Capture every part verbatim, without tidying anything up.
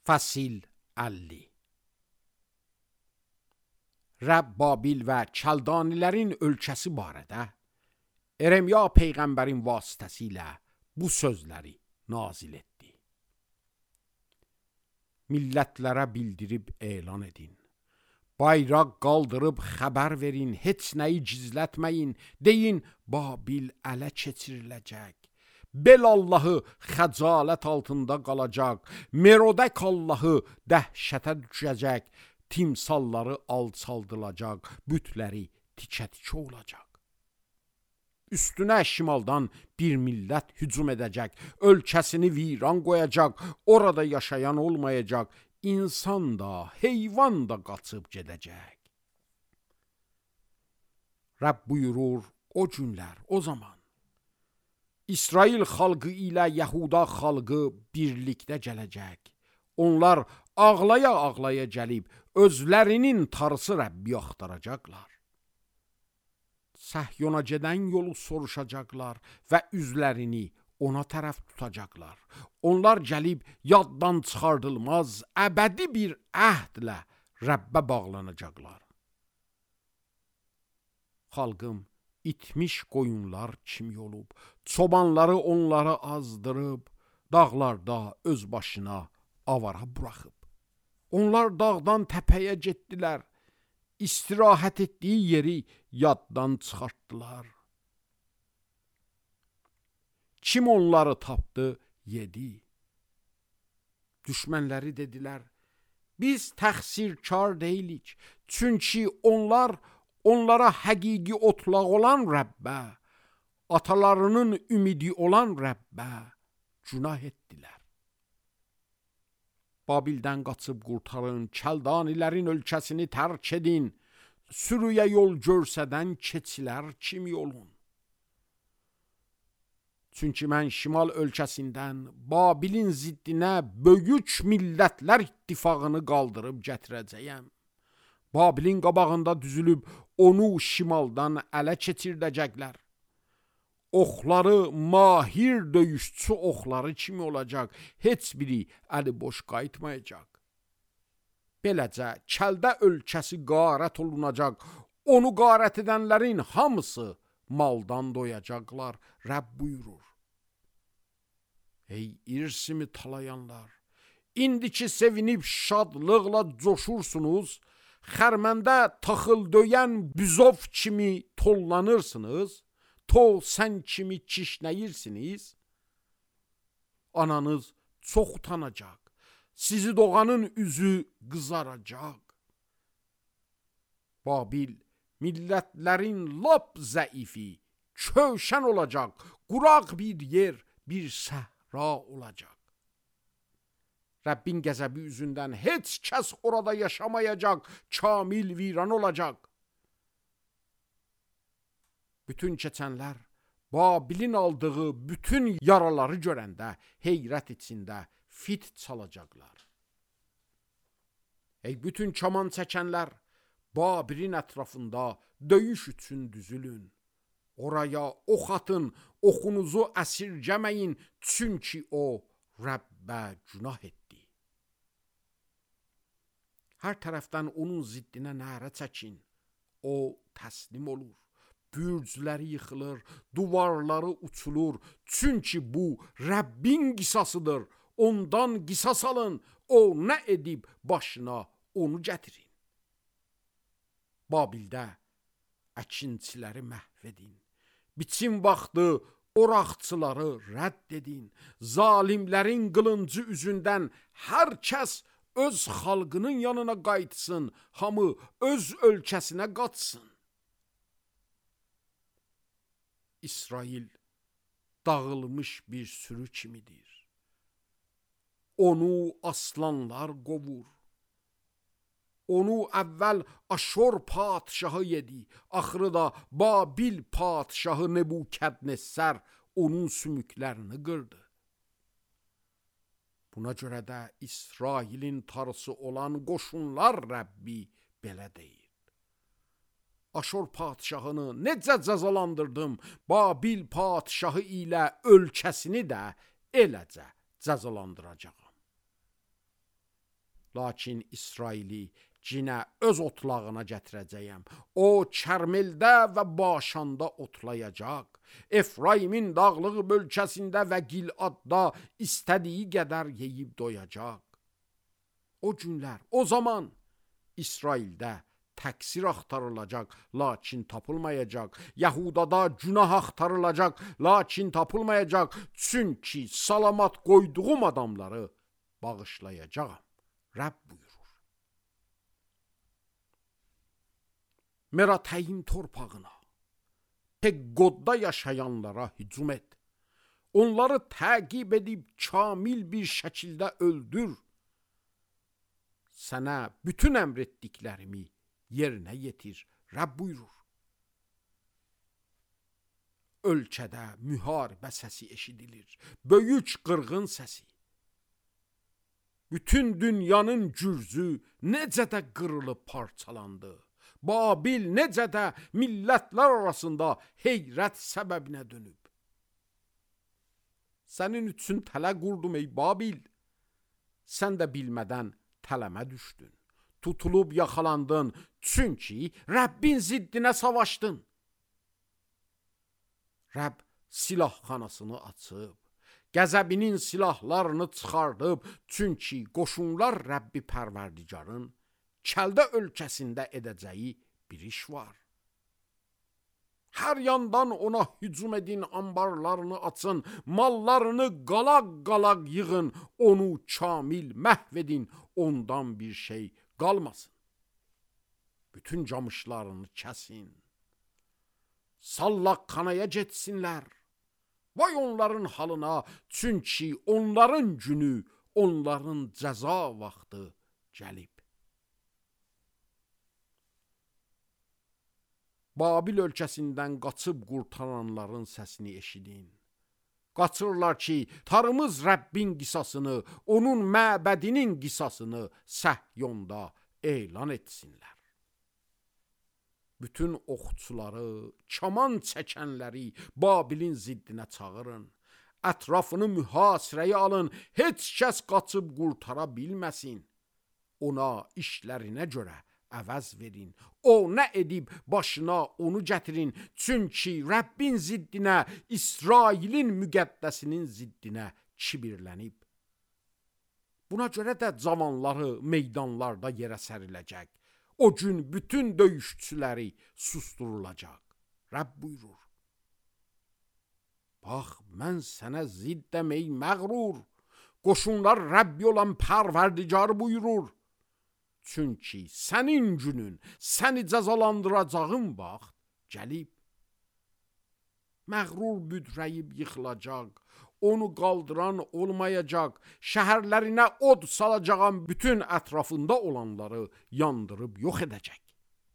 Fəsil əlli. Rəbb Babil və Kəldanilərin ölkəsi barədə Eremya peyğəmbərin vasitəsilə bu sözləri nazil etdi. Millətlərə bildirib elan edin. Bayraq qaldırıb xəbər verin, heç nəyi gizlətməyin. Deyin, Babil ələ keçiriləcək. Bel Allahı xəcalət altında qalacaq. Merodək Allahı dəhşətə düşəcək. Timsalları alçaldılacaq. Bütləri tikə-tikə olacaq. Üstünə şimaldan bir millət hücum edəcək. Ölkəsini viran qoyacaq. Orada yaşayan olmayacaq. İnsan da, heyvan da qaçıb gedəcək. Rəbb buyurur, o günlər, o zaman İsrail xalqı ilə Yahuda xalqı birlikdə gələcək. Onlar ağlaya-ağlaya gəlib, özlərinin tarısı Rəbbi axtaracaqlar. Səhyona gedən yolu soruşacaqlar və üzlərini ona tərəf tutacaqlar. Onlar gəlib yaddan çıxardılmaz, əbədi bir əhdlə Rəbbə bağlanacaqlar. Xalqım itmiş qoyunlar kimi olub, çobanları onları azdırıb, dağlarda öz başına avara buraxıb. Onlar dağdan təpəyə getdilər, istirahət etdiyi yeri yaddan çıxartdılar. Kim onları tapdı, yedi. Düşmənləri dedilər, biz təqsirkar deyilik, çünki onlar onlara həqiqi otlaq olan Rəbbə, atalarının ümidi olan Rəbbə günah etdilər. Babildən qaçıb qurtarın, Kəldanilərin ölkəsini tərk edin, sürüyə yol görsədən keçilər kimi olun. Çünki mən şimal ölkəsindən Babilin ziddinə böyük millətlər ittifaqını qaldırıb gətirəcəyəm. Babilin qabağında düzülüb onu şimaldan ələ keçirdəcəklər. Oxları mahir döyüşçü oxları kimi olacaq. Heç biri əli boş qayıtmayacaq. Beləcə Kəldə ölkəsi qarət olunacaq. Onu qarət edənlərin hamısı maldan doyacaqlar. Rəbb buyurur. Ey irsimi talayanlar, indiki sevinib şadlıqla coşursunuz, xərməndə taxıl döyən büzov kimi tollanırsınız, to sən kimi kişnəyirsiniz. Ananız çox utanacaq, sizi doğanın üzü qızaracaq. Babil millətlərin lap zəifi, kövşən olacaq, quraq bir yer, bir səhra olacaq. Rəbbin qəzəbi üzündən heç kəs orada yaşamayacaq, kamil viran olacaq. Bütün keçənlər Babilin aldığı bütün yaraları görəndə heyrət içində fit çalacaqlar. Ey bütün kaman çəkənlər, Babilin ətrafında döyüş üçün düzülün. Oraya ox atın, oxunuzu əsirgəməyin, çünki o Rəbbə günah etdi. Hər tərəfdən onun ziddinə nərə çəkin, o təslim olur. Bürcləri yıxılır, duvarları uçulur, çünki bu Rəbbin qisasıdır. Ondan qisas alın, o nə edib başına onu gətirin. Babildə əkinçiləri məhv edin. Biçim vaxtı oraqçıları rədd edin. Zalimlərin qılıncı üzündən hər kəs öz xalqının yanına qayıtsın, hamı öz ölkəsinə qaçsın. İsrail dağılmış bir sürü kimidir. Onu aslanlar qovur. Onu əvvəl Aşur padşahı yedi, axırı da Babil padşahı Nebukadnessar onun sümüklərini qırdı. Buna görə də İsrailin tarısı olan qoşunlar Rəbbi belə deyir. Aşur padşahını necə cəzalandırdım, Babil padşahı ilə ölkəsini də eləcə cəzalandıracağam. Lakin İsraili cinə öz otlağına gətirəcəyəm. O Kərmeldə və Başanda otlayacaq. Efraimin dağlığı bölgəsində və Giladda istədiyi qədər yeyib doyacaq. O günlər, o zaman İsraildə təqsir axtarılacaq, lakin tapılmayacaq. Yəhudada günah axtarılacaq, lakin tapılmayacaq. Çünki salamat qoyduğum adamları bağışlayacağam. Rəbb buyurur. Meratəyim torpağına, Peggodda yaşayanlara hücum et. Onları təqib edib kamil bir şəkildə öldür. Sənə bütün əmr etdiklərimi yerinə yetir. Rəbb buyurur. Ölkədə müharibə səsi eşidilir. Böyük qırğın səsi. Bütün dünyanın gürzü necə də qırılıb parçalandı. Babil necə də millətlər arasında heyrət səbəbinə dönüb. Sənin üçün tələ qurdum ey Babil. Sən də bilmədən tələmə düşdün. Tutulub yaxalandın, çünki Rəbbin ziddinə savaşdın. Rəbb silahxanasını açıb, qəzəbinin silahlarını çıxardıb, çünki qoşunlar Rəbbi Pərverdigarın Kəldə ölkəsində edəcəyi bir iş var. Hər yandan ona hücum edin, ambarlarını açın, mallarını qalaq-qalaq yığın, onu kamil məhv edin, ondan bir şey qalmasın. Bütün camışlarını kəsin. Sallaqxanaya getsinlər. Vay onların halına, çünki onların günü, onların cəza vaxtı gəlib. Babil ölkəsindən qaçıb qurtaranların səsini eşidin. Qaçırlar ki, tarımız Rəbbin qisasını, onun məbədinin qisasını Səhyonda elan etsinlər. Bütün oxçuları, kaman çəkənləri Babilin ziddinə çağırın. Ətrafını mühasirəyə alın, heç kəs qaçıb qurtara bilməsin. Ona işlərinə görə əvəz verin. O nə edib başına onu gətirin. Çünki Rəbbin ziddinə, İsrailin müqəddəsinin ziddinə kibirlənib. Buna görə də cavanları meydanlarda yerə səriləcək. O gün bütün döyüşçüləri susturulacaq. Rəbb buyurur. Bax, mən sənə ziddəm ey məğrur. Qoşunlar Rəbbi olan Pərverdigar buyurur. Çünki sənin günün, səni cəzalandıracağın vaxt gəlib. Məğrur büdrəyib yıxılacaq, onu qaldıran olmayacaq, şəhərlərinə od salacağım, bütün ətrafında olanları yandırıb yox edəcək.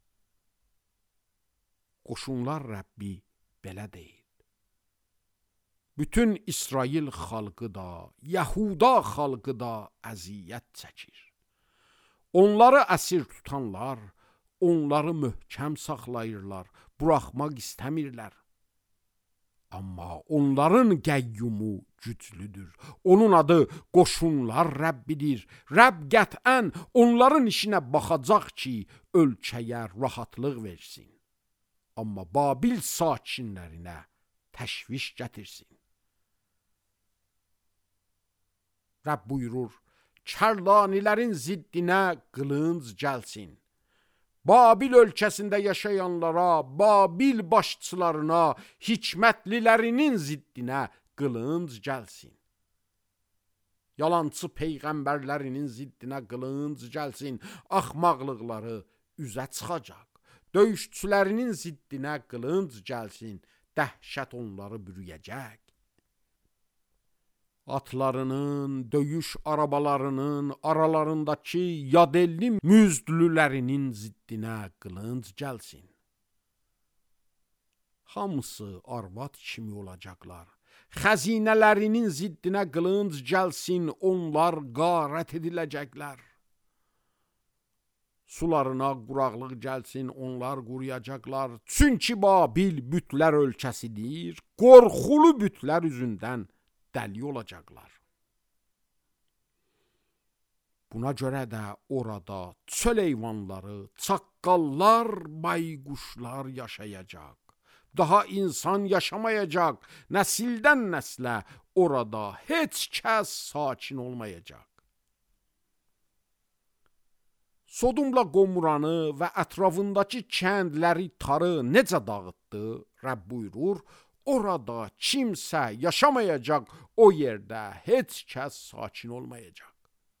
Qoşunlar Rəbbi belə deyil. Bütün İsrail xalqı da, Yahuda xalqı da əziyyət çəkir. Onları əsir tutanlar, onları möhkəm saxlayırlar, buraxmaq istəmirlər. Amma onların qəyyumu güclüdür. Onun adı qoşunlar Rəbbidir. Rəbb qətən onların işinə baxacaq ki, ölkəyə rahatlıq versin. Amma Babil sakinlərinə təşviş gətirsin. Rəbb buyurur, Kərlanilərin ziddinə qılınc gəlsin. Babil ölkəsində yaşayanlara, Babil başçılarına, hikmətlilərinin ziddinə qılınc gəlsin. Yalançı peyğəmbərlərinin ziddinə qılınc gəlsin. Axmaqlıqları üzə çıxacaq. Döyüşçülərinin ziddinə qılınc gəlsin. Dəhşət onları bürüyəcək. Atlarının, döyüş arabalarının aralarındakı yadelli müzdlülərinin ziddinə qılınc gəlsin. Hamısı arvad kimi olacaqlar. Xəzinələrinin ziddinə qılınc gəlsin, onlar qarət ediləcəklər. Sularına quraqlıq gəlsin, onlar quruyacaqlar. Çünki Babil bütlər ölkəsidir, qorxulu bütlər üzündən dəli olacaqlar. Buna görə də orada çöl heyvanları, çaqqallar, bayquşlar yaşayacaq. Daha insan yaşamayacaq. Nəsildən nəslə orada heç kəs sakin olmayacaq. Sodumla Qomuranı və ətrafındakı kəndləri tarı necə dağıtdı? Rəbb buyurur, orada kimsə yaşamayacaq, o yerdə heç kəs sakin olmayacaq.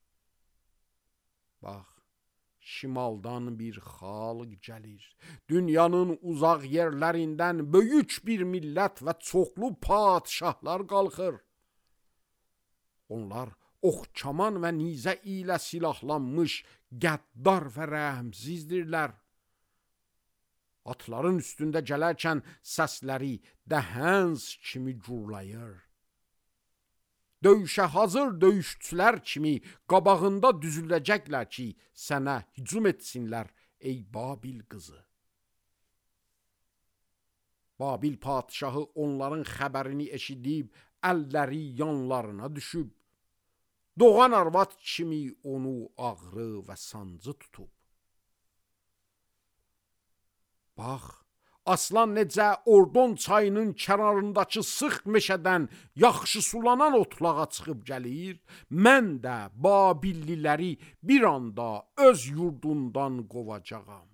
Bax, şimaldan bir xalq gəlir. Dünyanın uzaq yerlərindən böyük bir millət və çoxlu padişahlar qalxır. Onlar ox, kaman və nizə ilə silahlanmış, qəddar və rəhmsizdirlər. Atların üstündə gələrkən səsləri dəhəns kimi gurlayır. Döyüşə hazır döyüşçülər kimi qabağında düzüləcəklər ki, sənə hücum etsinlər, ey Babil qızı. Babil padişahı onların xəbərini eşidib, əlləri yanlarına düşüb. Doğan arvad kimi onu ağrı və sancı tutub. Bax, aslan necə Ordon çayının kənarındakı sıx meşədən yaxşı sulanan otlağa çıxıb gəlir, mən də Babilliləri bir anda öz yurdundan qovacağam.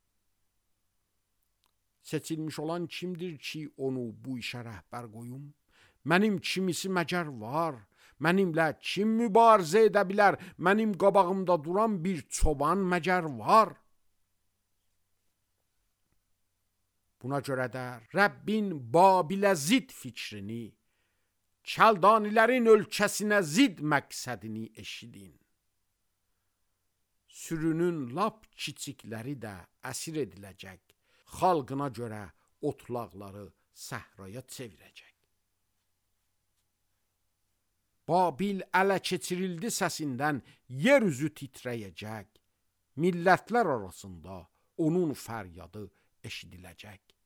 Seçilmiş olan kimdir ki, onu bu işə rəhbər qoyum? Mənim kimisi məgər var? Mənimlə kim mübarizə edə bilər? Mənim qabağımda duran bir çoban məgər var? Buna görə də Rəbbin Babilə zid fikrini, Kəldanilərin ölkəsinə zid məqsədini eşidin. Sürünün lap kiçikləri də əsir ediləcək, xalqına görə otlaqları səhraya çevirəcək. Babil ələ keçirildi səsindən yer üzü titrəyəcək, millətlər arasında onun fəryadı eşidiləcək.